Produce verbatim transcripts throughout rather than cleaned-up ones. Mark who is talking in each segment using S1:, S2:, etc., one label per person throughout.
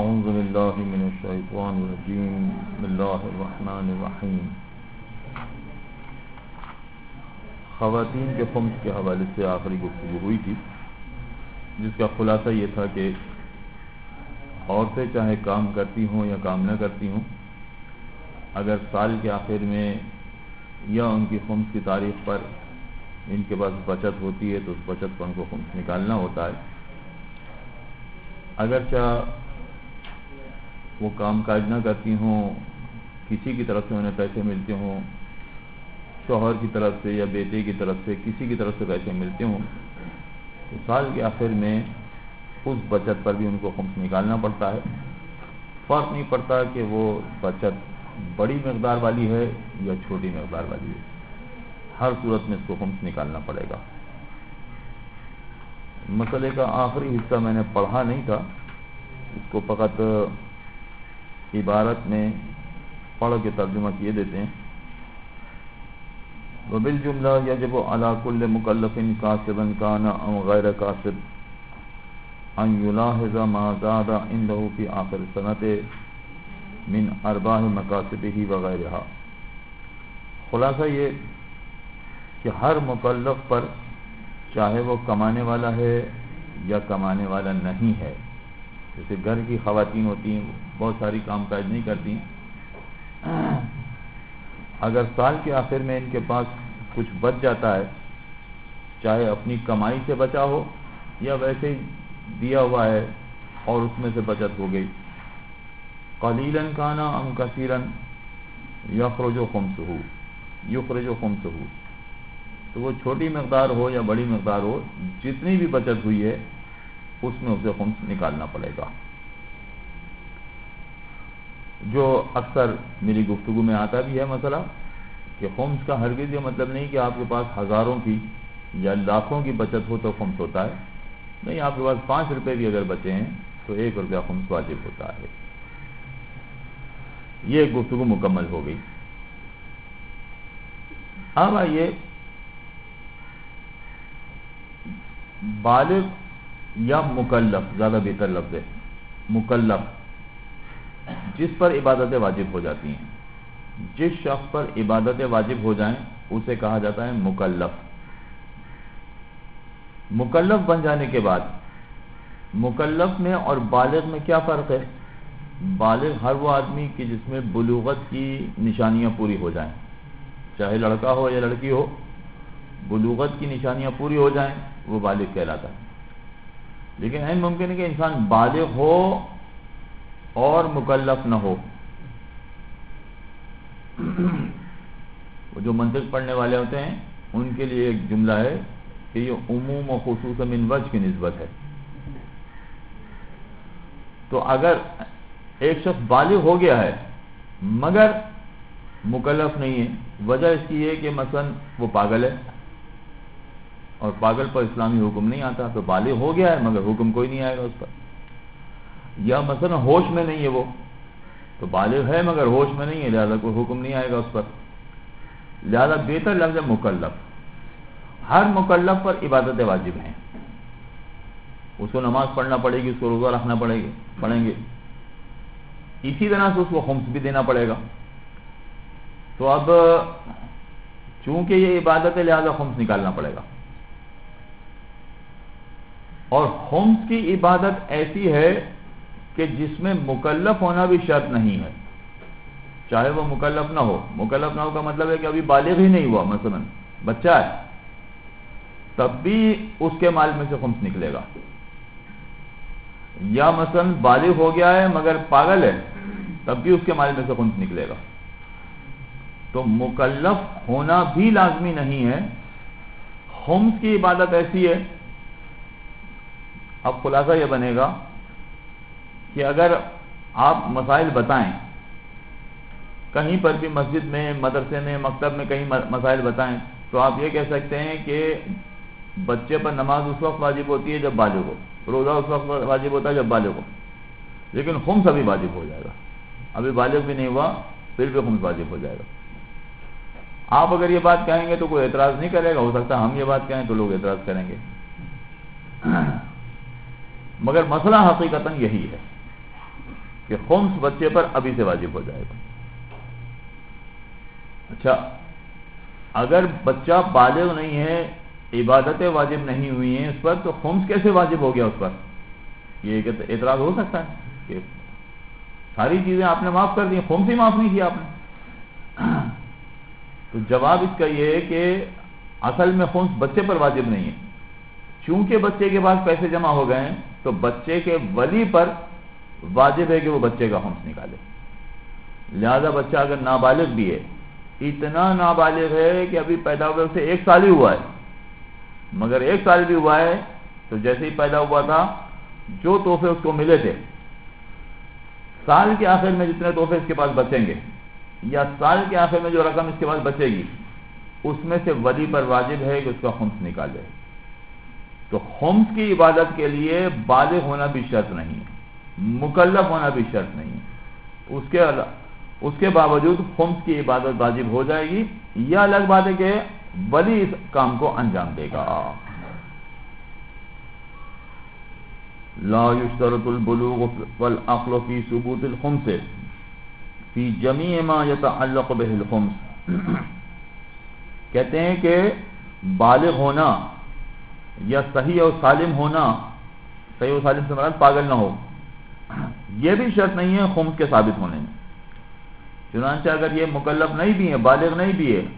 S1: اعوذ باللہ من الشیطان الرجیم بسم اللہ الرحمن الرحیم۔ خواتین کے خمس کے حوالے سے آخری گفتگو ہوئی تھی، جس کا خلاصہ یہ تھا کہ عورتیں چاہے کام کرتی ہوں یا کام نہ کرتی ہوں، اگر سال کے آخر میں یا ان کی خمس کی تاریخ پر ان کے پاس بچت ہوتی ہے تو اس بچت پر ان کو خمس نکالنا ہوتا ہے۔ اگرچہ وہ کام کاج نہ کرتی ہوں، کسی کی طرف سے انہیں پیسے ملتے ہوں، شوہر کی طرف سے یا بیٹے کی طرف سے کسی کی طرف سے پیسے ملتے ہوں، تو سال کے آخر میں اس بچت پر بھی ان کو خمس نکالنا پڑتا ہے۔ فرق نہیں پڑتا کہ وہ بچت بڑی مقدار والی ہے یا چھوٹی مقدار والی ہے، ہر صورت میں اس کو خمس نکالنا پڑے گا۔ مسئلے کا آخری حصہ میں نے پڑھا نہیں تھا، اس کو فقط عبارت میں پڑھ کے ترجمہ کیے دیتے ہیں۔ وبالجملہ یجب علی کل مکلف کاسبا کان او غیر کاسب ان یلاحظ ما زاد عنده فی آخر السنة من ارباح مکاسبہ وغیرہ۔ خلاصہ یہ کہ ہر مکلف پر، چاہے وہ کمانے والا ہے یا کمانے والا نہیں ہے، جیسے گھر کی خواتین ہوتی ہیں بہت ساری کام کاج نہیں کرتی، اگر سال کے آخر میں ان کے پاس کچھ بچ جاتا ہے، چاہے اپنی کمائی سے بچا ہو یا ویسے ہی دیا ہوا ہے اور اس میں سے بچت ہو گئی، قلیلا کان ام کثیرا یخرج خمسہ یخرج خمسہ، تو وہ چھوٹی مقدار ہو یا بڑی مقدار ہو، جتنی بھی بچت ہوئی ہے اس میں اسے خمس نکالنا پڑے گا۔ جو اکثر میری گفتگو میں آتا بھی ہے مسئلہ کہ خمس کا ہرگز یہ مطلب نہیں کہ آپ کے پاس ہزاروں کی یا لاکھوں کی بچت ہو تو خمس ہوتا ہے، نہیں، آپ کے پاس پانچ روپے بھی اگر بچے ہیں تو ایک روپیہ خمس واجب ہوتا ہے۔ یہ گفتگو مکمل ہو گئی۔ اب آئیے بالغ یا مکلف، زیادہ بہتر لفظ ہے مکلف، جس پر عبادتیں واجب ہو جاتی ہیں، جس شخص پر عبادتیں واجب ہو جائیں اسے کہا جاتا ہے مکلف۔ مکلف بن جانے کے بعد مکلف میں اور بالغ میں کیا فرق ہے؟ بالغ ہر وہ آدمی کہ جس میں بلوغت کی نشانیاں پوری ہو جائیں، چاہے لڑکا ہو یا لڑکی ہو، بلوغت کی نشانیاں پوری ہو جائیں وہ بالغ کہلاتا ہے۔ لیکن این ممکن ہے کہ انسان بالغ ہو اور مکلف نہ ہو۔ وہ جو منطق پڑھنے والے ہوتے ہیں ان کے لیے ایک جملہ ہے کہ یہ عموم و خصوص من وجہ کی نسبت ہے۔ تو اگر ایک شخص بالغ ہو گیا ہے مگر مکلف نہیں ہے، وجہ اس کی یہ کہ مثلا وہ پاگل ہے اور پاگل پر اسلامی حکم نہیں آتا، تو بالغ ہو گیا ہے مگر حکم کوئی نہیں آئے گا اس پر۔ یا مثلا ہوش میں نہیں ہے وہ، تو بالغ ہے مگر ہوش میں نہیں ہے، لہذا کوئی حکم نہیں آئے گا اس پر۔ لہذا بہتر لفظ ہے مکلف۔ ہر مکلف پر عبادتیں واجب ہیں، اس کو نماز پڑھنا پڑے گی، اس کو روزہ رکھنا پڑے گی پڑھیں گے، اسی طرح سے اس کو خمس بھی دینا پڑے گا۔ تو اب چونکہ یہ عبادت ہے لہذا خمس نکالنا پڑے گا، اور خمس کی عبادت ایسی ہے کہ جس میں مکلف ہونا بھی شرط نہیں ہے، چاہے وہ مکلف نہ ہو۔ مکلف نہ ہو کا مطلب ہے کہ ابھی بالغ ہی نہیں ہوا، مثلا بچہ ہے، تب بھی اس کے مال میں سے خمس نکلے گا۔ یا مثلا بالغ ہو گیا ہے مگر پاگل ہے، تب بھی اس کے مال میں سے خمس نکلے گا۔ تو مکلف ہونا بھی لازمی نہیں ہے۔ خمس کی عبادت ایسی ہے، اب خلاصہ یہ بنے گا کہ اگر آپ مسائل بتائیں، کہیں پر بھی مسجد میں، مدرسے میں، مکتب میں کہیں مسائل بتائیں، تو آپ یہ کہہ سکتے ہیں کہ بچے پر نماز اس وقت واجب ہوتی ہے جب بالغ ہو، روزہ اس وقت واجب ہوتا ہے جب بالغ ہو، لیکن خمس ابھی واجب ہو جائے گا، ابھی بالغ بھی نہیں ہوا پھر بھی خمس واجب ہو جائے گا۔ آپ اگر یہ بات کہیں گے تو کوئی اعتراض نہیں کرے گا، ہو سکتا ہے ہم یہ بات کہیں تو لوگ اعتراض کریں گے، مگر مسئلہ حقیقتاً یہی ہے۔ کہ خمس بچے پر ابھی سے واجب ہو جائے گا. اچھا اگر بچہ بالغ نہیں ہے، عبادتیں واجب نہیں ہوئی ہیں اس پر، تو خمس کیسے واجب ہو گیا اس پر؟ یہ ایک اعتراض ہو سکتا ہے کہ ساری چیزیں آپ نے معاف کر دی، خمس ہی معاف نہیں کیا آپ نے. تو جواب اس کا یہ ہے کہ اصل میں خمس بچے پر واجب نہیں ہے. چونکہ بچے کے پاس پیسے جمع ہو گئے ہیں تو بچے کے ولی پر واجب ہے کہ وہ بچے کا خمس نکالے. لہذا بچہ اگر نابالغ بھی ہے، اتنا نابالغ ہے کہ ابھی پیدا ہوئے اسے ایک سال ہی ہوا ہے، مگر ایک سال بھی ہوا ہے تو جیسے ہی پیدا ہوا تھا جو تحفے اس کو ملے تھے، سال کے آخر میں جتنے تحفے اس کے پاس بچیں گے یا سال کے آخر میں جو رقم اس کے پاس بچے گی، اس میں سے ولی پر واجب ہے کہ اس کا خمس نکالے. تو خمس کی عبادت کے لیے بالغ ہونا بھی شرط نہیں ہے، مکلف ہونا بھی شرط نہیں ہے. اس کے اس کے باوجود خمس کی عبادت واجب ہو جائے گی. یہ الگ بات ہے کہ ولی اس کام کو انجام دے گا. لا یشترط البلوغ والعقل فی ثبوت الخمس فی جمیع ما یتعلق به الخمس. کہتے ہیں کہ بالغ ہونا یا صحیح اور سالم ہونا، صحیح اور سالم سے مراد پاگل نہ ہو، یہ بھی شرط نہیں ہے خمس کے ثابت ہونے میں. چنانچہ اگر یہ مکلف نہیں بھی ہے، بالغ نہیں بھی ہے،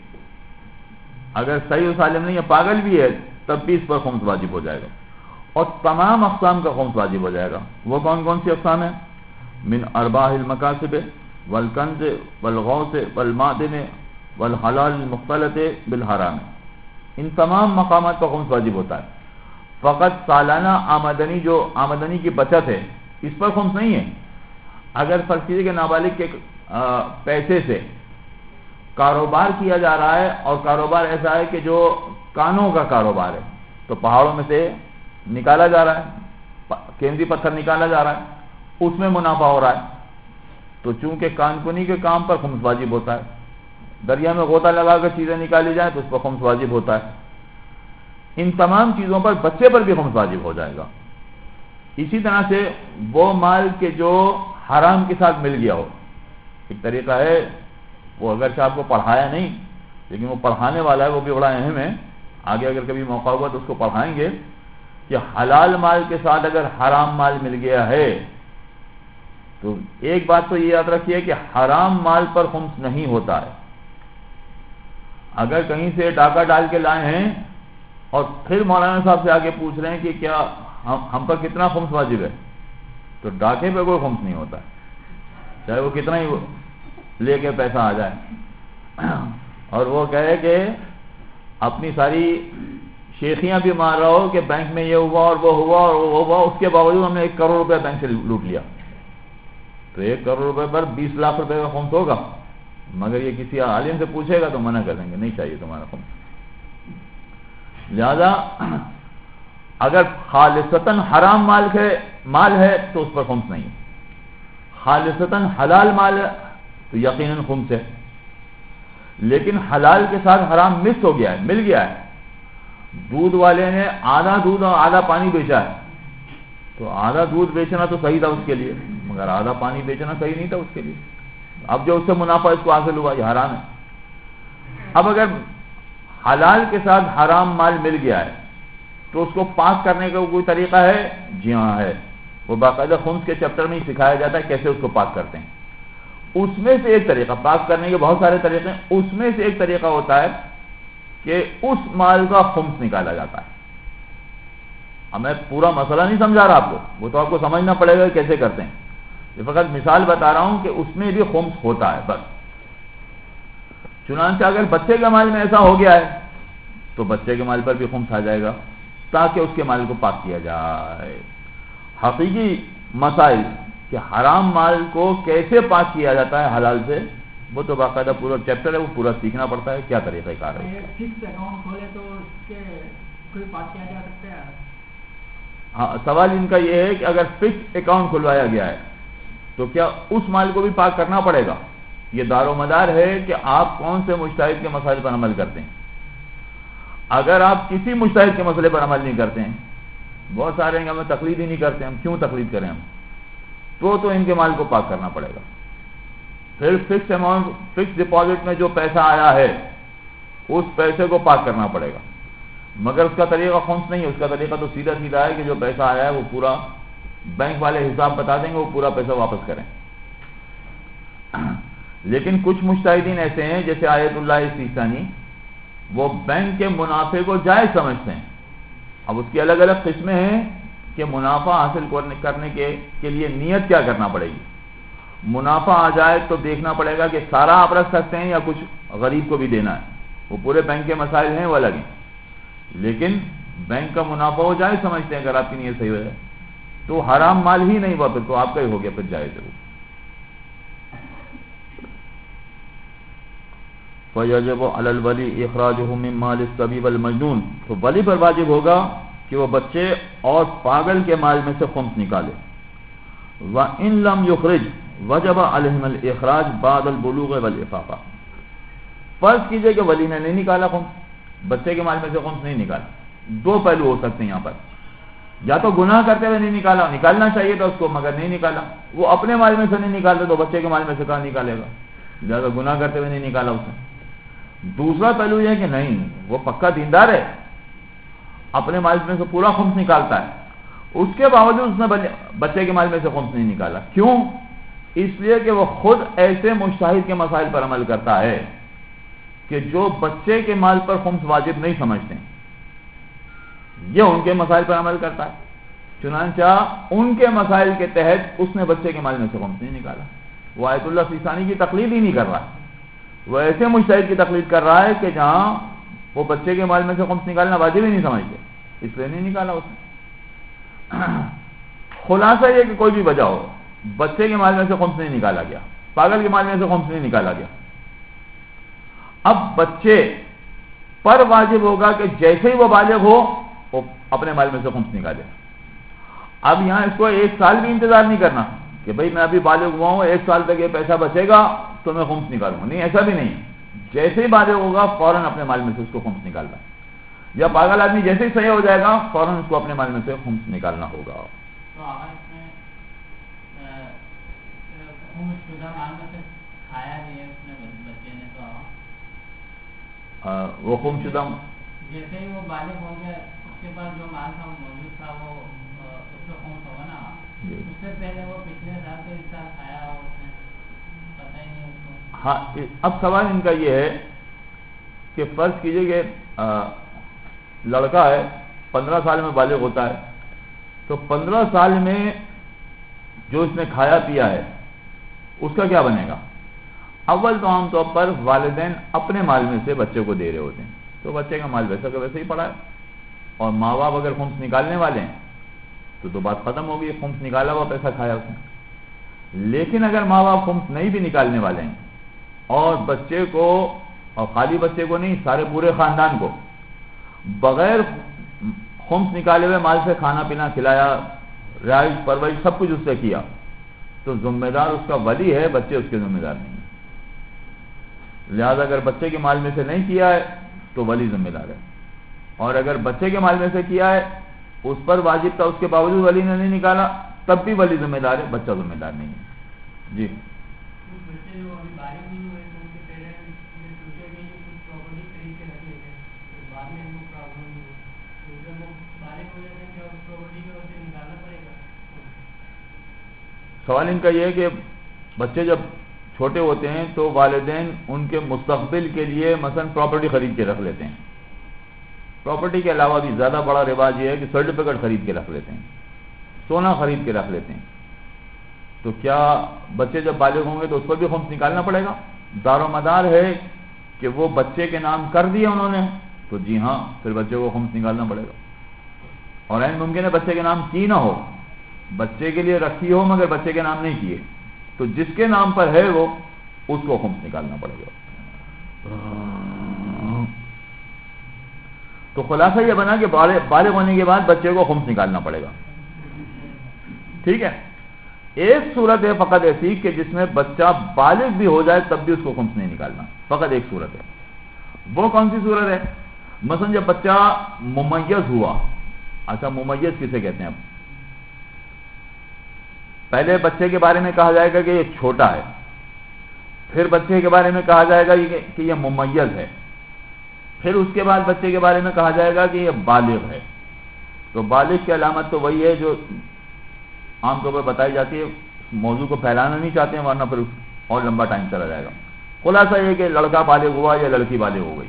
S1: اگر صحیح و سالم نہیں ہے، پاگل بھی ہے، تب بھی اس پر خمس واجب ہو جائے گا. اور تمام اقسام کا خمس واجب ہو جائے گا. وہ کون کون سی اقسام ہیں؟ من ارباح المکاسب والکنز والغوث والمعدن والحلال المختلط بالحرام. ان تمام مقامات پر خمس واجب ہوتا ہے. فقط سالانہ آمدنی جو آمدنی کی بچت ہے اس پر خمس نہیں ہے. اگر فرض کیجیے کہ نابالغ کے پیسے سے کاروبار کیا جا رہا ہے اور کاروبار ایسا ہے کہ جو کانوں کا کاروبار ہے، تو پہاڑوں میں سے نکالا جا رہا ہے، قیمتی پتھر نکالا جا رہا ہے، اس میں منافع ہو رہا ہے، تو چونکہ کانکنی کے کام پر خمس واجب ہوتا ہے. دریا میں غوطہ لگا کر چیزیں نکالی جائیں تو اس پر خمس واجب ہوتا ہے. ان تمام چیزوں پر بچے پر بھی خمس واجب ہو جائے گا. اسی طرح سے وہ مال کے جو حرام کے ساتھ مل گیا ہو، ایک طریقہ ہے، وہ اگرچہ آپ کو پڑھایا نہیں لیکن وہ پڑھانے والا ہے، وہ بھی بڑا اہم ہے، آگے اگر کبھی موقع ہوا تو اس کو پڑھائیں گے کہ حلال مال کے ساتھ اگر حرام مال مل گیا ہے تو ایک بات تو یہ یاد رکھیے کہ حرام مال پر خمس نہیں ہوتا ہے. اگر کہیں سے ڈاکہ ڈال کے لائے ہیں اور پھر مولانا صاحب سے آگے پوچھ رہے ہیں کہ کیا ہم پر کتنا خمس واجب ہے، تو ڈاکے پہ کوئی خمس نہیں ہوتا ہے، چاہے وہ کتنا ہی لے کے پیسہ آ جائے. اور وہ کہے کہ اپنی ساری شیخیاں بھی مار رہا ہو کہ بینک میں یہ ہوا اور وہ ہوا اور وہ ہوا، اس کے باوجود ہم نے ایک کروڑ روپے بینک سے لوٹ لیا، تو ایک کروڑ روپے پر بیس لاکھ روپے کا خمس ہوگا. مگر یہ کسی عالم سے پوچھے گا تو منع کر دیں گے، نہیں چاہیے تمہارا خمس. لہذا اگر خالصتاً حرام مال ہے مال ہے تو اس پر خمس نہیں، خالصتاً حلال مال ہے تو یقیناً خمس ہے. لیکن حلال کے ساتھ حرام مکس ہو گیا ہے، مل گیا ہے. دودھ والے نے آدھا دودھ اور آدھا پانی بیچا ہے، تو آدھا دودھ بیچنا تو صحیح تھا اس کے لیے، مگر آدھا پانی بیچنا صحیح نہیں تھا اس کے لیے. اب جو اس سے منافع اس کو حاصل ہوا یہ حرام ہے. اب اگر حلال کے ساتھ حرام مال مل گیا ہے تو اس کو پاک کرنے کا کوئی طریقہ ہے؟ جی ہاں ہے. وہ باقاعدہ خمس کے چیپٹر میں ہی سکھایا جاتا ہے کیسے اس کو پاک کرتے ہیں. اس میں سے ایک طریقہ، پاک کرنے کے بہت سارے طریقے ہیں، اس میں سے ایک طریقہ ہوتا ہے کہ اس مال کا خمس نکالا جاتا ہے. اب میں پورا مسئلہ نہیں سمجھا رہا آپ کو، وہ تو آپ کو سمجھنا پڑے گا کیسے کرتے ہیں. یہ فقط مثال بتا رہا ہوں کہ اس میں بھی خمس ہوتا ہے بس. چنانچہ اگر بچے کے مال میں ایسا ہو گیا ہے تو بچے کے مال پر بھی خمس آ جائے گا تاکہ اس کے مال کو پاک کیا جائے. حقیقی مسائل کہ حرام مال کو کیسے پاک کیا جاتا ہے حلال سے، وہ تو باقاعدہ پورا چیپٹر ہے، وہ پورا سیکھنا پڑتا ہے کیا طریقہ کار ہے.
S2: فکس اکاؤنٹ کھولے تو اس کے کوئی پاک کیا جا سکتا ہے؟
S1: ہاں، سوال ان کا یہ ہے کہ اگر فکس اکاؤنٹ کھلوایا گیا ہے تو کیا اس مال کو بھی پاک کرنا پڑے گا؟ یہ دار و مدار ہے کہ آپ کون سے مجتہد کے مسائل پر عمل کرتے ہیں. اگر آپ کسی مجتہد کے مسئلے پر عمل نہیں کرتے ہیں، بہت سارے ہیں کہ ہمیں تقلید ہی نہیں کرتے، ہم کیوں تقلید کریں؟ ہم تو تو ان کے مال کو پاک کرنا پڑے گا. پھر فکس اماؤنٹ فکس ڈپازٹ میں جو پیسہ آیا ہے اس پیسے کو پاک کرنا پڑے گا, مگر اس کا طریقہ خمس نہیں ہے. اس کا طریقہ تو سیدھا سیدھا ہے کہ جو پیسہ آیا ہے وہ پورا بینک والے حساب بتا دیں گے, وہ پورا پیسہ واپس کریں. لیکن کچھ مجتہدین ایسے ہیں جیسے آیت اللہ سیستانی, وہ بینک کے منافع کو جائز سمجھتے ہیں. اب اس کی الگ الگ قسمیں ہیں کہ منافع حاصل کرنے کے کے لیے نیت کیا کرنا پڑے گی. منافع آ جائے تو دیکھنا پڑے گا کہ سارا آپ رکھ سکتے ہیں یا کچھ غریب کو بھی دینا ہے. وہ پورے بینک کے مسائل ہیں وہ الگ ہیں, لیکن بینک کا منافع وہ جائز سمجھتے ہیں. اگر آپ کی نیت صحیح ہو جائے تو حرام مال ہی نہیں ہوا, پھر تو آپ کا ہی ہو گیا, پھر جائز ہے وہ. فَيَجِبُ عَلَى الْوَلِي إِخْرَاجُهُ مِنْ مَالِ الصَّبِي وَالْمَجْنُونِ, تو ولی پر واجب ہوگا کہ وہ بچے اور پاگل کے مال میں سے خمس نکالے. وَإِنْ لَمْ يُخْرِجْ وَجَبَ عَلَيْهِمَ الْإِخْرَاجُ بَعْدَ الْبُلُوغِ وَالْإِفَاقَةِ. فرض کیجئے کہ ولی نے نہیں نکالا خمس, بچے کے مال میں سے خمس نہیں نکالا. دو پہلو ہو سکتے ہیں یہاں پر, یا تو گناہ کرتے ہوئے نہیں نکالا, نکالنا چاہیے تھا اس کو مگر نہیں نکالا. وہ اپنے مال میں سے نہیں نکالتے تو بچے کے مال میں سے کہاں نکالے گا, زیادہ گناہ کرتے ہوئے نہیں نکالا اس نے. دوسرا پہلو یہ ہے کہ نہیں, وہ پکا دیندار ہے, اپنے مال میں سے پورا خمس نکالتا ہے, اس کے باوجود اس نے بچے کے مال میں سے خمس نہیں نکالا. کیوں؟ اس لیے کہ وہ خود ایسے مجتہد کے مسائل پر عمل کرتا ہے کہ جو بچے کے مال پر خمس واجب نہیں سمجھتے, یہ ان کے مسائل پر عمل کرتا ہے. چنانچہ ان کے مسائل کے تحت اس نے بچے کے مال میں سے خمس نہیں نکالا. وہ آیت اللہ سیستانی کی تقلید ہی نہیں کر رہا, وہ ایسے مجتہد کی تقلید کر رہا ہے کہ جہاں وہ بچے کے مال میں سے خمس نکالنا واجب ہی نہیں سمجھتے, اس لیے نہیں نکالا اس نے. خلاصہ یہ کہ کوئی بھی وجہ ہو, بچے کے مال میں سے خمس نہیں نکالا گیا, پاگل کے مال میں سے خمس نہیں نکالا گیا. اب بچے پر واجب ہوگا کہ جیسے ہی وہ بالغ ہو وہ اپنے مال میں سے خمس نکالے. اب یہاں اس کو ایک سال بھی انتظار نہیں کرنا کہ بھئی میں ابھی بالغ ہوا ہوں, ایک سال تک یہ پیسہ بچے گا تو میں خمس نکالوں گا. نہیں, ایسا بھی نہیں. جیسے ہی بالغ ہوگا فوراً اپنے مال میں سے اس کو خمس نکالنا, یا پاگل آدمی جیسے ہی صحیح ہو جائے گا فوراً اس کو اپنے مال میں سے خمس نکالنا ہوگا.
S2: تو اگر اس میں خمس شدہ مال میں سے کھایا نہیں ہے اس نے بچے نے, تو
S1: وہ خمس شدہ
S2: جیسے ہی وہ بالغ ہو گیا اس کے پاس جو مال تھا موجود تھا وہ اس سے خمس ہوگا نا. اس سے پہلے وہ پچھلے سال سے اس سال کھایا ہو, اس نے پتہ ہی نہیں اس کو.
S1: ہاں, اب سوال ان کا یہ ہے کہ فرض کیجئے کہ لڑکا ہے, پندرہ سال میں بالغ ہوتا ہے, تو پندرہ سال میں جو اس نے کھایا پیا ہے اس کا کیا بنے گا؟ اول تو عام طور پر والدین اپنے مال میں سے بچے کو دے رہے ہوتے ہیں, تو بچے کا مال ویسا کا ویسے ہی پڑا ہے. اور ماں باپ اگر خمس نکالنے والے ہیں تو تو بات ختم ہوگی, خمس نکالا ہوا پیسہ کھایا اس نے. لیکن اگر ماں باپ خمس نہیں بھی نکالنے والے ہیں اور بچے کو, اور خالی بچے کو نہیں سارے پورے خاندان کو بغیر خمس نکالے ہوئے مال سے کھانا پینا کھلایا, رہائش پرورش سب کچھ اس سے کیا, تو ذمہ دار اس کا ولی ہے, بچے اس کے ذمہ دار نہیں ہیں. لہذا اگر بچے کے مال میں سے نہیں کیا ہے تو ولی ذمہ دار ہے, اور اگر بچے کے مال میں سے کیا ہے اس پر واجب تھا اس کے باوجود ولی نے نہیں نکالا تب بھی ولی ذمہ دار ہے, بچہ ذمہ دار نہیں ہے. جی, سوال ان کا یہ ہے کہ بچے جب چھوٹے ہوتے ہیں تو والدین ان کے مستقبل کے لیے مثلا پراپرٹی خرید کے رکھ لیتے ہیں. پراپرٹی کے علاوہ بھی زیادہ بڑا رواج یہ ہے کہ سرٹیفکیٹ خرید کے رکھ لیتے ہیں, سونا خرید کے رکھ لیتے ہیں. تو کیا بچے جب بالغ ہوں گے تو اس پر بھی خمس نکالنا پڑے گا؟ دار و مدار ہے کہ وہ بچے کے نام کر دیے انہوں نے, تو جی ہاں پھر بچے کو خمس نکالنا پڑے گا. اور این ممکن ہے بچے کے نام کی نہ ہو, بچے کے لیے رکھی ہو مگر بچے کے نام نہیں کیے, تو جس کے نام پر ہے وہ اس کو خمس نکالنا پڑے گا. تو خلاصہ یہ بنا کہ بالغ ہونے کے بعد بچے کو خمس نکالنا پڑے گا. ٹھیک ہے, ایک صورت ہے فقط ایسی کہ جس میں بچہ بالغ بھی ہو جائے تب بھی اس کو خمس نہیں نکالنا, فقط ایک صورت ہے. وہ کون سی صورت ہے؟ مثلا جب بچہ ممیز ہوا. اچھا, ممیز کسے کہتے ہیں؟ اب پہلے بچے کے بارے میں کہا جائے گا کہ یہ چھوٹا ہے، پھر بچے کے بارے میں کہا جائے گا کہ یہ ممیز ہے، پھر اس کے بعد بچے کے بارے میں کہا جائے گا کہ یہ بالغ ہے۔ تو بالغ کی علامت تو وہی ہے جو عام طور پر بتائی جاتی ہے، موضوع کو پھیلانا نہیں چاہتے ہیں ورنہ پھر اور لمبا ٹائم چلا جائے گا۔ خلاصہ یہ کہ لڑکا بالغ ہوا یا لڑکی بالغ ہو گئی،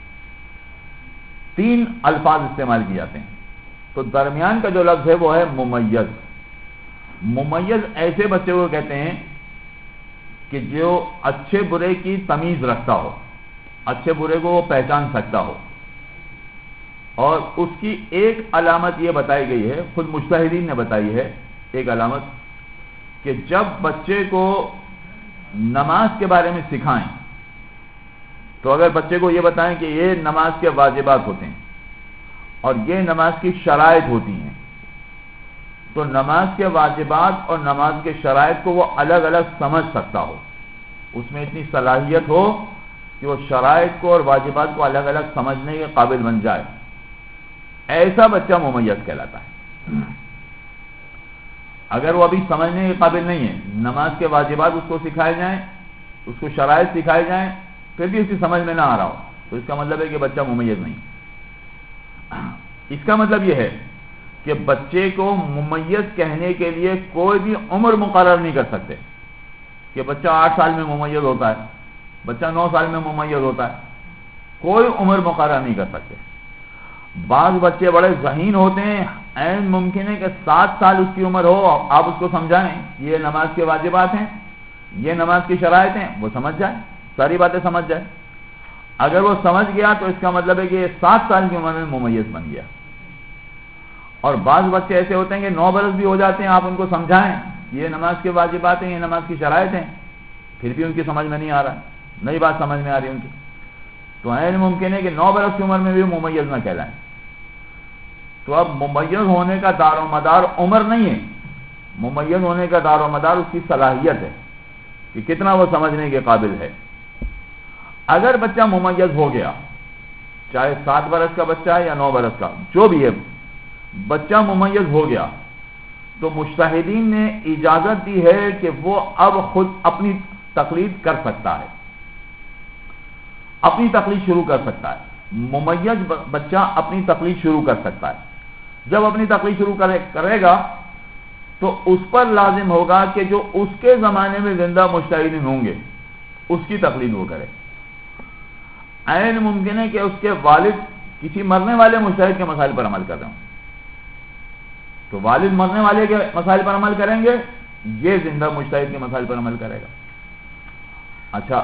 S1: تین الفاظ استعمال کیے جاتے ہیں۔ تو درمیان کا جو لفظ ہے وہ ہے ممیز۔ ممیز ایسے بچے کو کہتے ہیں کہ جو اچھے برے کی تمیز رکھتا ہو، اچھے برے کو وہ پہچان سکتا ہو، اور اس کی ایک علامت یہ بتائی گئی ہے، خود مجتہدین نے بتائی ہے ایک علامت، کہ جب بچے کو نماز کے بارے میں سکھائیں تو اگر بچے کو یہ بتائیں کہ یہ نماز کے واجبات ہوتے ہیں اور یہ نماز کی شرائط ہوتی ہیں، تو نماز کے واجبات اور نماز کے شرائط کو وہ الگ الگ سمجھ سکتا ہو، اس میں اتنی صلاحیت ہو کہ وہ شرائط کو اور واجبات کو الگ الگ سمجھنے کے قابل بن جائے، ایسا بچہ ممیز کہلاتا ہے۔ اگر وہ ابھی سمجھنے کے قابل نہیں ہے، نماز کے واجبات اس کو سکھائے جائیں، اس کو شرائط سکھائے جائیں، پھر بھی اس کی سمجھ میں نہ آ رہا ہو، تو اس کا مطلب ہے کہ بچہ ممیز نہیں۔ اس کا مطلب یہ ہے کہ بچے کو ممیز کہنے کے لیے کوئی بھی عمر مقرر نہیں کر سکتے کہ بچہ آٹھ سال میں ممیز ہوتا ہے، بچہ نو سال میں ممیز ہوتا ہے، کوئی عمر مقرر نہیں کر سکتے۔ بعض بچے بڑے ذہین ہوتے ہیں، عین ممکن ہے کہ سات سال اس کی عمر ہو، آپ اس کو سمجھائیں یہ نماز کے واجبات ہیں، یہ نماز کی شرائط ہیں، وہ سمجھ جائے، ساری باتیں سمجھ جائے۔ اگر وہ سمجھ گیا تو اس کا مطلب ہے کہ یہ سات سال کی عمر میں ممیز بن گیا۔ اور بعض بچے ایسے ہوتے ہیں کہ نو برس بھی ہو جاتے ہیں، آپ ان کو سمجھائیں یہ نماز کے واجبات ہیں، یہ نماز کی شرائط ہیں، پھر بھی ان کی سمجھ میں نہیں آ رہا، نئی بات سمجھ میں آ رہی ان کی، تو عین ممکن ہے کہ نو برس کی عمر میں بھی ممیز نہ کہلائیں۔ تو اب ممیز ہونے کا دار و مدار عمر نہیں ہے، ممیز ہونے کا دار و مدار اس کی صلاحیت ہے کہ کتنا وہ سمجھنے کے قابل ہے۔ اگر بچہ ممیز ہو گیا، چاہے سات برس کا بچہ ہے یا نو برس کا، جو بھی ہے، بچہ ممیز ہو گیا تو مجتہدین نے اجازت دی ہے کہ وہ اب خود اپنی تقلید کر سکتا ہے، اپنی تقلید شروع کر سکتا ہے۔ ممیز بچہ اپنی تقلید شروع کر سکتا ہے۔ جب اپنی تقلید شروع کرے کرے گا تو اس پر لازم ہوگا کہ جو اس کے زمانے میں زندہ مجتہدین ہوں گے اس کی تقلید وہ کرے۔ عین ممکن ہے کہ اس کے والد کسی مرنے والے مجتہد کے مسائل پر عمل کر رہے ہوں، تو والد مرنے والے کے مسائل پر عمل کریں گے، یہ زندہ مجتہد کے مسائل پر عمل کرے گا۔ اچھا،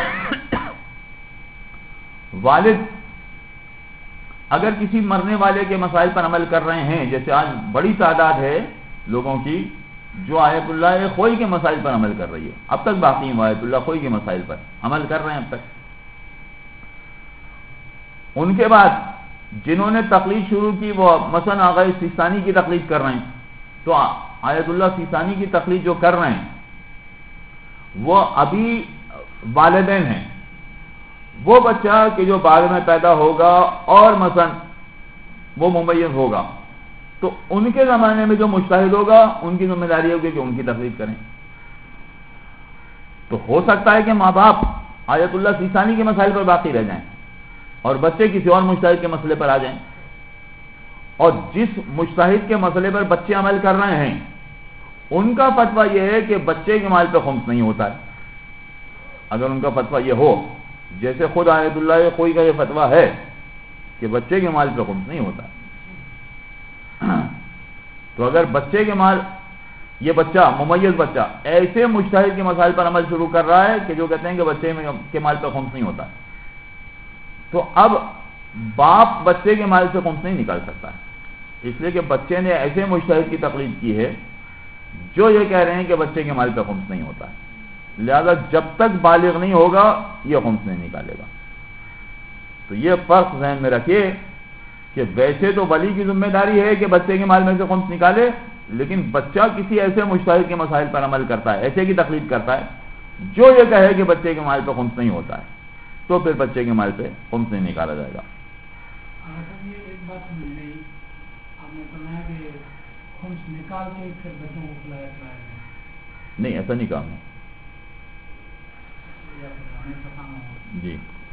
S1: والد اگر کسی مرنے والے کے مسائل پر عمل کر رہے ہیں، جیسے آج بڑی تعداد ہے لوگوں کی جو آیت اللہ خوئی کے مسائل پر عمل کر رہی ہے، اب تک باقی ہیں آیت اللہ خوئی کے مسائل پر عمل کر رہے ہیں اب تک، ان کے بعد جنہوں نے تقلید شروع کی وہ مثلا آغا سیستانی کی تقلید کر رہے ہیں، تو آیت اللہ سیستانی کی تقلید جو کر رہے ہیں وہ ابھی والدین ہیں، وہ بچہ کہ جو بعد میں پیدا ہوگا اور مثلا وہ ممیز ہوگا تو ان کے زمانے میں جو مجتہد ہوگا ان کی ذمہ داری ہوگی کہ ان کی تقلید کریں۔ تو ہو سکتا ہے کہ ماں باپ آیت اللہ سیستانی کے مسائل پر باقی رہ جائیں اور بچے کسی اور مجتہد کے مسئلے پر آ جائیں، اور جس مجتہد کے مسئلے پر بچے عمل کر رہے ہیں ان کا فتویٰ یہ ہے کہ بچے کے مال پہ خمس نہیں ہوتا ہے۔ اگر ان کا فتویٰ یہ ہو، جیسے خود آیت اللہ کوئی کا یہ فتویٰ ہے کہ بچے کے مال پہ خمس نہیں ہوتا، تو اگر بچے کے مال، یہ بچہ ممیز بچہ ایسے مجتہد کے مسائل پر عمل شروع کر رہا ہے کہ جو کہتے ہیں کہ بچے کے مال پہ خمس نہیں ہوتا، تو اب باپ بچے کے مال سے خمس نہیں نکال سکتا ہے، اس لیے کہ بچے نے ایسے مجتہد کی تقلید کی ہے جو یہ کہہ رہے ہیں کہ بچے کے مال پہ خمس نہیں ہوتا ہے، لہذا جب تک بالغ نہیں ہوگا یہ خمس نہیں نکالے گا۔ تو یہ فرق ذہن میں رکھیے کہ ویسے تو ولی کی ذمہ داری ہے کہ بچے کے مال میں سے خمس نکالے، لیکن بچہ کسی ایسے مجتہد کے مسائل پر عمل کرتا ہے، ایسے کی تقلید کرتا ہے جو یہ کہے کہ بچے کے مال پہ خمس نہیں ہوتا ہے، تو پھر بچے کے مال پہ خمس نہیں نکالا جائے گا۔
S2: یہ ایک بات سمجھ گئی، آپ نے فرمایا کہ خمس نکال کے پھر بچوں کو کھلایا کھلایا
S1: نہیں ایسا نہیں کہا جی.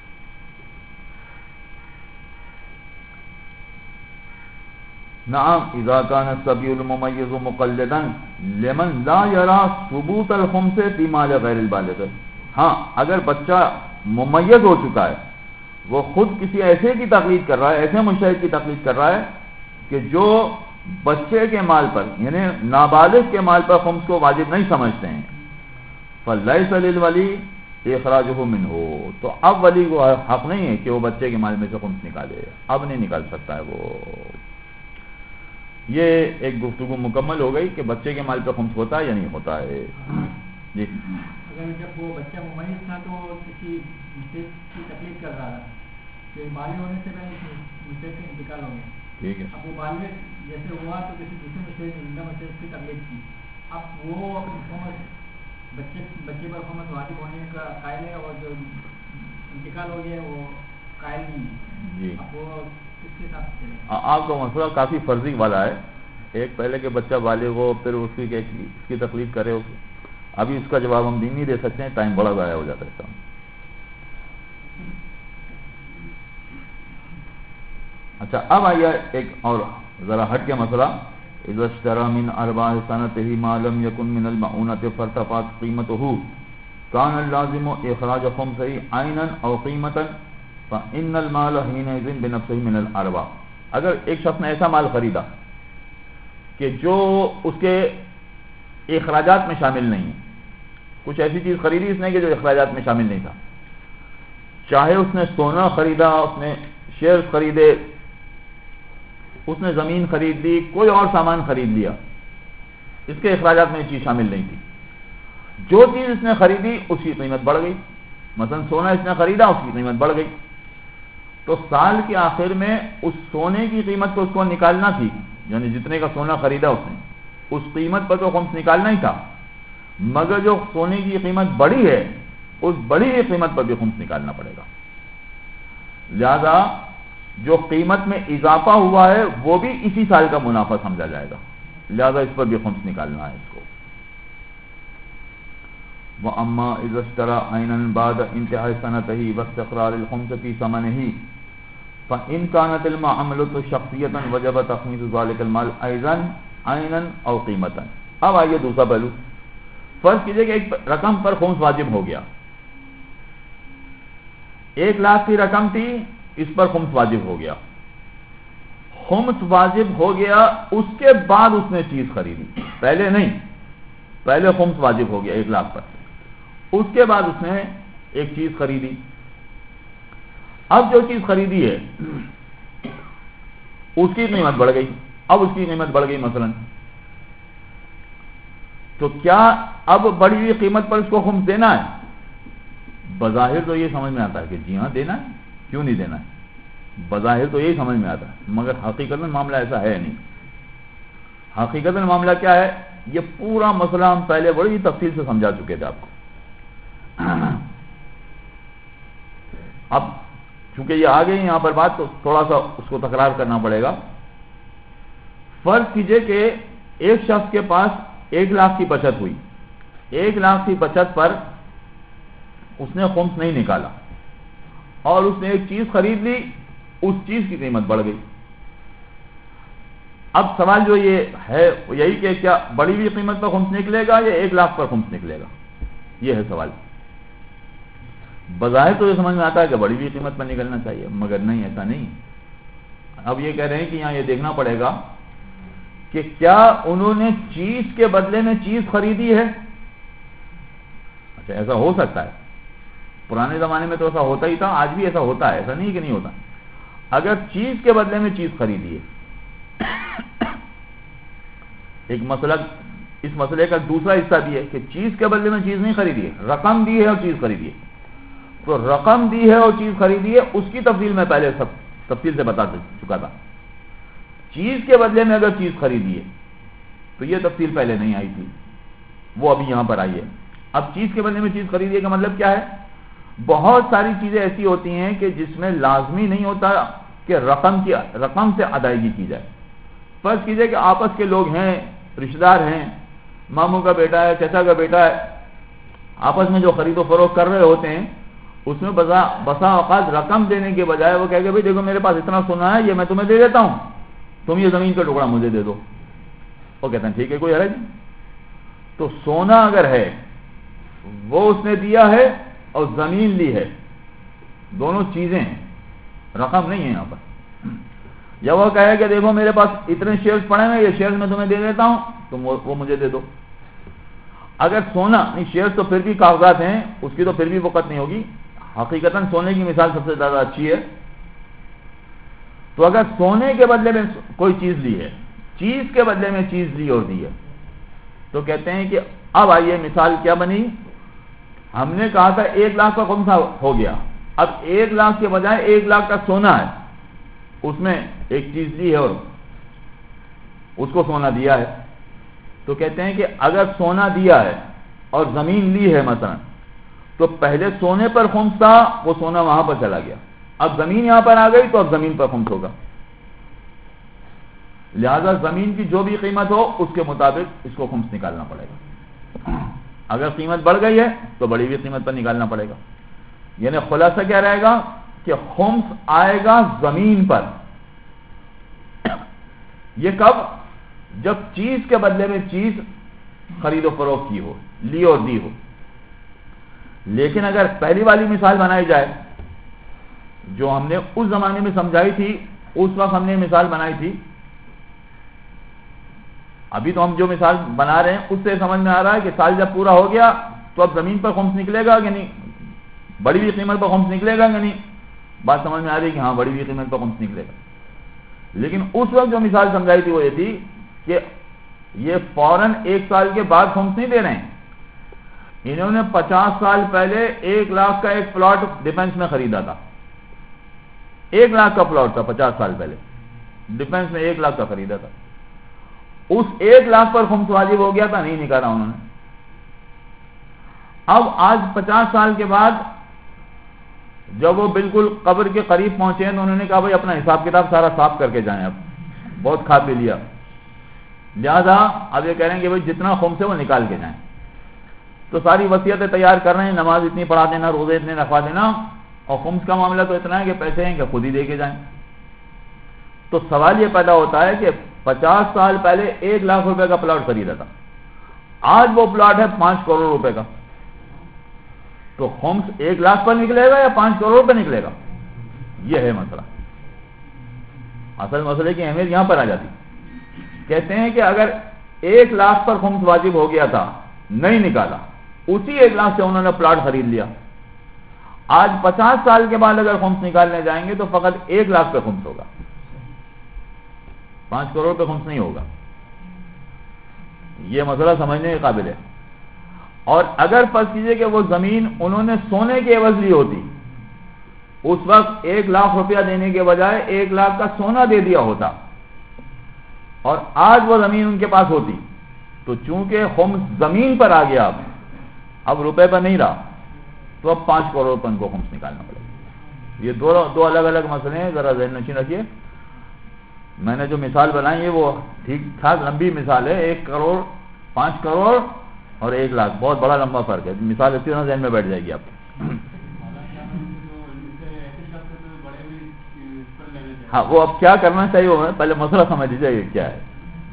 S1: نعم اذا كان الصبي المميز مقلدا لمن لا يرى ثبوت الخمس في مال غير البالغ. ہاں اگر بچہ ممیز ہو چکا ہے، وہ خود کسی ایسے کی تقلید کر رہا ہے، ایسے مجتہد کی تقلید کر رہا ہے کہ جو بچے کے مال پر یعنی نابالغ کے مال پر خمس کو واجب نہیں سمجھتے ہیں، فَلَيْسَ لِلْوَلِي اخراجہ منہ، تو اب ولی کو حق نہیں ہے کہ وہ بچے کے مال میں سے خمس نکالے، اب نہیں نکال سکتا ہے وہ. یہ ایک گفتگو مکمل ہو گئی کہ بچے کے مال پہ خمس ہوتا ہے یا نہیں ہوتا ہے. جی
S3: اگر جب وہ بچہ ممیز تھا تو کسی مجتہد کی تقلید کر رہا تھا، پھر بالغ ہونے سے پہلے مجتہد کا انتقال ہو گیا،
S1: ٹھیک ہے،
S3: اب وہ بالغ جیسے ہوا تو کسی دوسرے مجتہد زندہ مجتہد کی تقلید کی، اب وہ خمس بچے بچے پر خمس واجب ہونے کا قائل ہے اور جو انتقال ہو گیا وہ قائل نہیں ہے.
S1: جی
S3: اب وہ کس کے ساتھ چلے؟
S1: آپ کا مسئلہ کافی فرضی والا ہے. ایک پہلے کہ بچہ بالغ ہو پھر اس کی اس کی تقلید کرے. ابھی اس کا جواب ہم نہیں دے سکتے ہیں، ٹائم بڑا ضائع ہو جاتا ہے. اچھا اب آئیے ایک اور ذرا ہٹ کے مسئلہ. اذا اشترى من ارباع سنته ما لم يكن من المعونة فارتفعت قيمته كان اللازم اخراج خمسه عينا او قيمة فان المال حينئذ بنفسه من الارباع. اگر ایک شخص نے ایسا مال خریدا کہ جو اس کے اخراجات میں شامل نہیں ہے، کچھ ایسی چیز خریدی اس نے کہ جو اخراجات میں شامل نہیں تھا، چاہے اس نے سونا خریدا، اس نے شیئر خریدے، اس نے زمین خرید لی، کوئی اور سامان خرید لیا، اس کے اخراجات میں یہ چیز شامل نہیں تھی. جو چیز اس نے خریدی اس کی قیمت بڑھ گئی. مثلا سونا اس نے خریدا، اس کی قیمت بڑھ گئی، تو سال کے آخر میں اس سونے کی قیمت تو اس کو نکالنا تھی، یعنی جتنے کا سونا خریدا اس نے اس قیمت پر تو خمس نکالنا ہی تھا، مگر جو سونے کی قیمت بڑی ہے اس بڑی ہوئی قیمت پر بھی خمس نکالنا پڑے گا. لہذا جو قیمت میں اضافہ ہوا ہے وہ بھی اسی سال کا منافع سمجھا جائے گا، لہذا اس پر بھی خمس نکالنا ہے اس کو. وَأَمَّا إِذَا اشْتَرَى عَيْنًا بَعْدَ انتهاء سَنَتِهِ وَاسْتِقْرَارِ الْخُمْسِ فِي ثَمَنِهِ فَإِنْ كَانَتِ الْمَعْمَلَةُ شَخْصِيَّةً وَجَبَ تَخْمِيسُ ذَلِكَ الْمَالِ أَيْضًا عَيْنًا أَوْ قِيمَةً. اب آئیے دوسرا پہلو. فرض کیجئے کہ ایک رقم پر خمس واجب ہو گیا، ایک لاکھ کی رقم تھی، اس پر خمس واجب ہو گیا. خمس واجب ہو گیا اس کے بعد اس نے چیز خریدی، پہلے نہیں، پہلے خمس واجب ہو گیا ایک لاکھ پر، اس کے بعد اس نے ایک چیز خریدی. اب جو چیز خریدی ہے اس کی قیمت بڑھ گئی، اب اس کی قیمت بڑھ گئی مثلا، تو کیا اب بڑھی ہوئی قیمت پر اس کو خمس دینا ہے؟ بظاہر تو یہ سمجھ میں آتا ہے کہ جی ہاں دینا ہے، کیوں نہیں دینا ہے، بظاہر تو یہی سمجھ میں آتا ہے، مگر حقیقت میں معاملہ ایسا ہے نہیں. حقیقت میں معاملہ کیا ہے؟ یہ پورا مسئلہ ہم پہلے بڑی تفصیل سے سمجھا چکے تھے آپ کو. اب چونکہ یہ آ گئی یہاں پر بات تو تھوڑا سا اس کو تکرار کرنا پڑے گا. فرض کیجئے کہ ایک شخص کے پاس ایک لاکھ کی بچت ہوئی، ایک لاکھ کی بچت پر اس نے خمس نہیں نکالا اور اس نے ایک چیز خرید لی، اس چیز کی قیمت بڑھ گئی. اب سوال جو یہ ہے یہی کہ کیا بڑی ہوئی قیمت پر خمس نکلے گا یا ایک لاکھ پر خمس نکلے گا، یہ ہے سوال. بظاہر تو یہ سمجھ میں آتا ہے کہ بڑی ہوئی قیمت پر نکلنا چاہیے، مگر نہیں، ایسا نہیں. اب یہ کہہ رہے ہیں کہ یہاں یہ دیکھنا پڑے گا کہ کیا انہوں نے چیز کے بدلے میں چیز خریدی ہے. اچھا ایسا ہو سکتا ہے، پرانے زمانے میں تو ایسا ہوتا ہی تھا، آج بھی ایسا ہوتا ہے، ایسا نہیں کہ نہیں ہوتا. اگر چیز کے بدلے میں چیز خریدی ہے، ایک مسئلہ، اس مسئلے کا دوسرا حصہ بھی ہے کہ چیز کے بدلے میں چیز نہیں خریدی ہے، رقم دی ہے اور چیز خریدی ہے. تو رقم دی ہے اور چیز خریدی ہے اس کی تفصیل میں پہلے سب تفصیل سے بتا چکا تھا. چیز کے بدلے میں اگر چیز خریدی ہے تو یہ تفصیل پہلے نہیں آئی تھی، وہ ابھی یہاں پر آئی ہے. اب چیز کے بدلے میں چیز خریدی ہے کا مطلب کیا ہے؟ بہت ساری چیزیں ایسی ہوتی ہیں کہ جس میں لازمی نہیں ہوتا کہ رقم کی رقم سے ادائیگی کی جائے. فرض کیجئے کہ آپس کے لوگ ہیں، رشتہ دار ہیں، ماموں کا بیٹا ہے, چچا کا بیٹا ہے, آپس میں جو خرید و فروخت کر رہے ہوتے ہیں, اس میں بسا بسا اوقات رقم دینے کے بجائے وہ کہے گا بھائی دیکھو میرے پاس اتنا سونا ہے, یہ میں تمہیں دے دیتا ہوں, تم یہ زمین کا ٹکڑا مجھے دے دو. وہ کہتے ہیں ٹھیک ہے, کوئی حرج نہیں. تو سونا اگر ہے وہ اس نے دیا ہے اور زمین لی ہے, دونوں چیزیں ہیں, رقم نہیں ہے یہاں پر. یا وہ کہے کہ دیکھو میرے پاس اتنے شیئرز پڑے ہیں, یہ شیئرز میں تمہیں دے دیتا ہوں, تم وہ مجھے دے دو. اگر سونا نہیں, شیئرز تو پھر بھی کاغذات ہیں, اس کی تو پھر بھی وقت نہیں ہوگی. حقیقتاً سونے کی مثال سب سے زیادہ اچھی ہے. تو اگر سونے کے بدلے میں کوئی چیز لی ہے, چیز کے بدلے میں چیز لی اور دی ہے, تو کہتے ہیں کہ اب آئیے مثال کیا بنی. ہم نے کہا تھا ایک لاکھ کا خمسہ ہو گیا, اب ایک لاکھ کے بجائے ایک لاکھ کا سونا ہے, اس میں ایک چیز لی ہے اور اس کو سونا دیا ہے. تو کہتے ہیں کہ اگر سونا دیا ہے اور زمین لی ہے مثلا, تو پہلے سونے پر خمس تھا, وہ سونا وہاں پر چلا گیا, اب زمین یہاں پر آ گئی تو اب زمین پر خمس ہوگا. لہذا زمین کی جو بھی قیمت ہو اس کے مطابق اس کو خمس نکالنا پڑے گا. اگر قیمت بڑھ گئی ہے تو بڑی ہوئی قیمت پر نکالنا پڑے گا. یعنی خلاصہ کیا رہے گا کہ خمس آئے گا زمین پر. یہ کب؟ جب چیز کے بدلے میں چیز خرید و فروخت کی ہو, لی اور دی ہو. لیکن اگر پہلی والی مثال بنائی جائے جو ہم نے اس زمانے میں سمجھائی تھی, اس وقت ہم نے مثال بنائی تھی, ابھی تو ہم جو مثال بنا رہے ہیں اس سے سمجھ میں آ رہا ہے کہ سال جب پورا ہو گیا تو اب زمین پر خمس نکلے گا کہ نہیں, بڑی ہوئی قیمت پر خمس نکلے گا کہ نہیں. بات سمجھ میں آ رہی ہے کہ ہاں بڑی ہوئی قیمت پر خمس نکلے گا. لیکن اس وقت جو مثال سمجھائی تھی وہ یہ تھی کہ یہ فوراً ایک سال کے بعد خمس نہیں دے رہے ہیں. انہوں نے پچاس سال پہلے ایک لاکھ کا ایک پلاٹ ڈیفنس میں خریدا تھا. ایک لاکھ کا پلاٹ تھا پچاس سال پہلے, ڈیفنس میں ایک لاکھ کا خریدا تھا. اس ایک لاکھ پر خمس واجب ہو گیا تھا, نہیں نکالا انہوں نے. اب آج پچاس سال کے بعد جب وہ بالکل قبر کے قریب پہنچے ہیں تو انہوں نے کہا بھائی اپنا حساب کتاب سارا صاف کر کے جائیں, اب بہت کھا پی لیا, لہذا اب یہ کہہ رہے ہیں کہ بھائی جتنا خمس ہے وہ نکال کے جائیں. تو ساری وصیتیں تیار کر رہے ہیں, نماز اتنی پڑھا دینا, روزے اتنے رکھوا دینا, اور خمس کا معاملہ تو اتنا ہے کہ پیسے ہیں کہ خود ہی دے کے جائیں. تو سوال یہ پیدا ہوتا ہے کہ پچاس سال پہلے ایک لاکھ روپے کا پلاٹ خریدا تھا, آج وہ پلاٹ ہے پانچ کروڑ روپے کا, تو خمس ایک لاکھ پر نکلے گا یا پانچ کروڑ روپے نکلے گا؟ یہ ہے مسئلہ. اصل مسئلے کی اہمیت یہاں پر آ جاتی. کہتے ہیں کہ اگر ایک لاکھ پر خمس واجب ہو گیا تھا, نہیں نکالا, اسی ایک لاکھ سے انہوں نے پلاٹ خرید لیا, آج پچاس سال کے بعد اگر خمس نکالنے جائیں گے تو فقط ایک لاکھ پہ خمس ہوگا, پانچ کروڑ پہ خمس نہیں ہوگا. یہ مسئلہ سمجھنے کے قابل ہے. اور اگر فرض کیجئے کہ وہ زمین انہوں نے سونے کے عوض لی ہوتی, اس وقت ایک لاکھ روپیہ دینے کے بجائے ایک لاکھ کا سونا دے دیا ہوتا, اور آج وہ زمین ان کے پاس ہوتی, تو چونکہ خمس زمین پر آ گیا, اب اب روپے پر نہیں رہا, تو اب پانچ کروڑ پر ان کو خمس نکالنا پڑے گا. یہ دو دو الگ الگ مسئلے ہیں, ذرا ذہن نشین رکھیے. میں نے جو مثال بنائی ہے وہ ٹھیک ٹھاک لمبی مثال ہے, ایک کروڑ, پانچ کروڑ اور ایک لاکھ, بہت بڑا لمبا فرق ہے. مثال اسی طرح ذہن میں بیٹھ جائے گی آپ کو. ہاں, وہ اب کیا کرنا چاہیے وہ پہلے مسئلہ سمجھ لیجیے کیا ہے.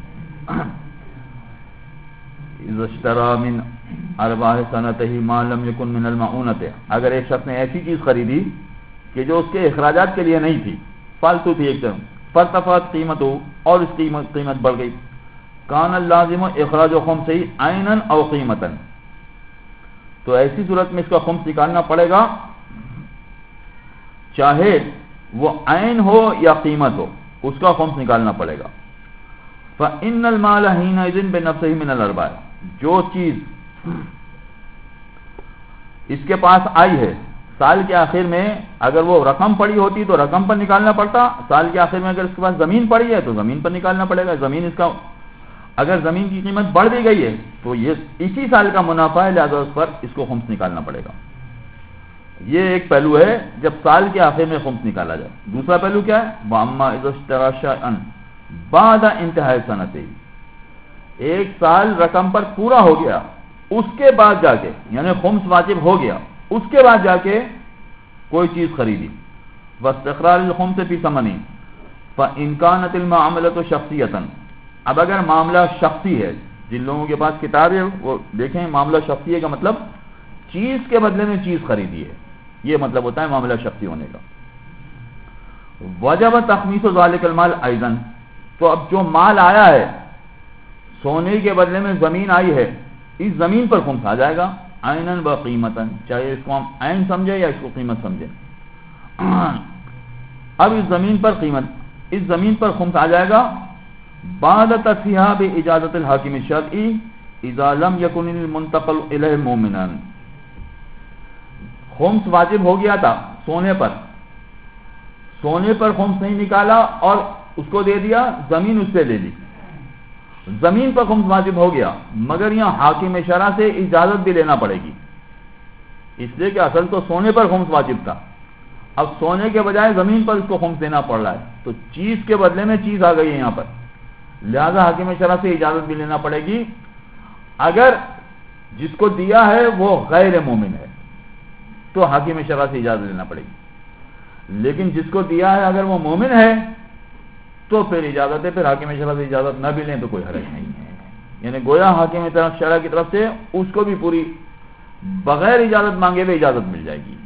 S1: من ارباح صنعتہ ما لم یکن من المعونۃ, اگر ایک شخص نے ایسی چیز خریدی کہ جو اس کے اخراجات کے لیے نہیں تھی, فالتو تھی ایک طرح, فرتفعت قیمت ہو, اور اس کی قیمت بڑھ گئی, کان اللازم اخراج خمس عینا او قیمتا, تو ایسی صورت میں اس کا خمس نکالنا پڑے گا, چاہے وہ عین ہو یا قیمت ہو, اس کا خمس نکالنا پڑے گا. فإن المال حينئذ بنفسه من الارباح, جو چیز اس کے پاس آئی ہے سال کے آخر میں, اگر وہ رقم پڑی ہوتی تو رقم پر نکالنا پڑتا, سال کے آخر میں اگر اس کے پاس زمین پڑی ہے تو زمین پر نکالنا پڑے گا. زمین اس کا, اگر زمین کی قیمت بڑھ بھی گئی ہے تو یہ اسی سال کا منافع ہے, لہذا اس پر اس کو خمس نکالنا پڑے گا. یہ ایک پہلو ہے جب سال کے آخر میں خمس نکالا جائے. دوسرا پہلو کیا ہے؟ وَأَمَّا إِذَا اشْتَرَىٰ شَيْئًا بَعْدَ انتہاءِ صنعتہ, ایک سال رقم پر پورا ہو گیا، اس کے بعد جا کے یعنی خمس واجب ہو گیا، اس کے بعد جا کے کوئی چیز خریدی، واستقرار الخمس فی ثمن فإن كانت المعاملة شخصیۃ، اب اگر معاملہ شخصی ہے، جن لوگوں کے پاس کتاب ہے وہ دیکھیں معاملہ شخصی ہے کا مطلب چیز کے بدلے میں چیز خریدی ہے، یہ مطلب ہوتا ہے معاملہ شخصی ہونے کا۔ وجب تخمیس ذلک المال ایضا، تو اب جو مال آیا ہے سونے کے بدلے میں زمین آئی ہے، اس زمین پر خمس آ جائے گا، عیناً و قیمتاً، چاہے اس کو ہم عین سمجھے یا اس کو قیمت سمجھے۔ اب اس زمین پر قیمت اس زمین پر خمس آ جائے گا بعد تصحیح باجازت الحاکم الشرعی اذا لم یکن المنتقل الیہ مومنا، خمس واجب ہو گیا تھا سونے پر، سونے پر خمس نہیں نکالا اور اس کو دے دیا، زمین اس سے لے لی، زمین پر خمس واجب ہو گیا، مگر یہاں حاکم شرع سے اجازت بھی لینا پڑے گی، اس لیے کہ اصل تو سونے پر خمس واجب تھا، اب سونے کے بجائے زمین پر اس کو خمس دینا پڑ رہا ہے، تو چیز کے بدلے میں چیز آ گئی ہے یہاں پر، لہذا حاکم شرع سے اجازت بھی لینا پڑے گی۔ اگر جس کو دیا ہے وہ غیر مومن ہے تو حاکم شرع سے اجازت لینا پڑے گی، لیکن جس کو دیا ہے اگر وہ مومن ہے تو پھر اجازت ہے، پھر حاکم شرع سے اجازت نہ بھی لیں تو کوئی حرج نہیں ہے، یعنی گویا حاکم شرع کی طرف سے اس کو بھی پوری بغیر اجازت مانگے ہوئے اجازت مل جائے گی۔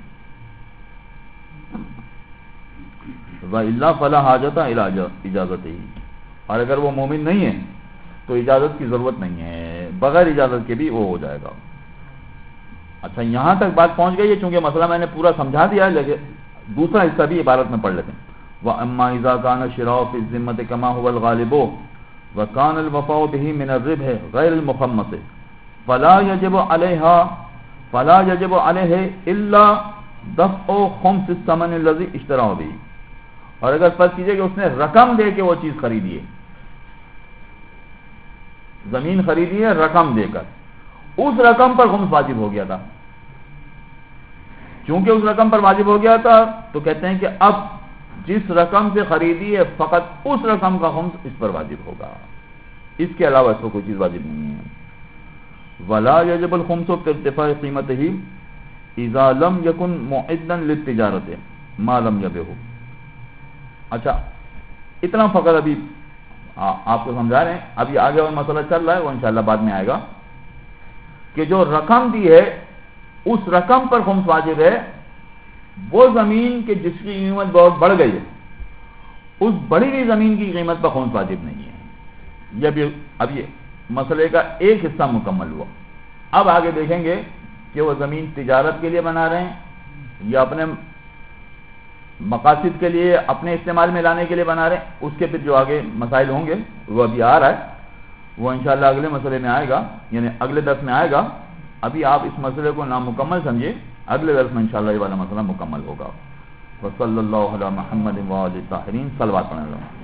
S1: وَإِلَّا فَلَا حَاجَةَ إِلَىٰ اجازتِهِ، اور اگر وہ مومن نہیں ہے تو اجازت کی ضرورت نہیں ہے، بغیر اجازت کے بھی وہ ہو جائے گا۔ اچھا یہاں تک بات پہنچ گئی ہے، چونکہ مسئلہ میں نے پورا سمجھا دیا ہے، لیکن دوسرا حصہ بھی عبارت میں پڑھ لیتے ہیں۔ وَأَمَّا إِذَا كَانَ الشِّرَاءُ فِي الذِّمَّةِ كَمَا هُوَ الْغَالِبُ وَكَانَ الْوَفَاءُ بِهِ مِنَ الرِّبْحِ غَيْرِ الْمُخَمَّصِ فَلَا يَجِبُ عَلَيْهَا فَلَا يَجِبُ عَلَيْهِ إِلَّا دَفْعُ خُمْسِ الثَّمَنِ الَّذِي اشْتَرَاهُ بِهِ، اور اگر فرض کیجئے کہ اس نے رقم دے کے وہ چیز خریدی ہے، زمین خریدی ہے رقم دے کر، اس رقم پر خمس واجب ہو گیا تھا، چونکہ اس رقم پر واجب ہو گیا تھا تو کہتے ہیں کہ اب جس رقم سے خریدی ہے فقط اس رقم کا خمس اس پر واجب ہوگا، اس کے علاوہ اس کو کوئی چیز واجب نہیں ہے۔ ولا يجب الخمس بارتفاع قیمته اذا لم يكن معدا للتجارت ما لم يبه۔ اچھا اتنا فقط ابھی آپ کو سمجھا رہے ہیں، ابھی آگے اور مسئلہ چل رہا ہے وہ انشاءاللہ بعد میں آئے گا، کہ جو رقم دی ہے اس رقم پر خمس واجب ہے، وہ زمین کے جس کی قیمت بہت بڑھ گئی ہے اس بڑی ہوئی زمین کی قیمت پر خمس واجب نہیں ہے۔ یہ بھی اب یہ مسئلے کا ایک حصہ مکمل ہوا، اب آگے دیکھیں گے کہ وہ زمین تجارت کے لیے بنا رہے ہیں یا اپنے مقاصد کے لیے اپنے استعمال میں لانے کے لیے بنا رہے ہیں، اس کے پھر جو آگے مسائل ہوں گے وہ ابھی آ رہا ہے، وہ انشاءاللہ اگلے مسئلے میں آئے گا، یعنی اگلے درس میں آئے گا۔ ابھی آپ اس مسئلے کو نامکمل سمجھے، اگلے درس میں انشاءاللہ یہ والا مسئلہ مکمل ہوگا۔ وصلی اللہ علی محمد وآلہ الطاہرین، صلوات پڑھیں۔